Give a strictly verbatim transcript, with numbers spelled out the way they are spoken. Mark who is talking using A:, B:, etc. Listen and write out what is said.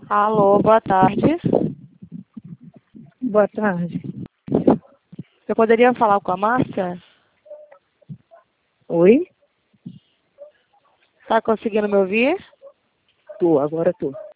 A: Alô, boa tarde.
B: Boa tarde.
A: Eu poderia falar com a Márcia?
B: Oi?
A: Tá conseguindo me ouvir?
B: Tô, agora tô.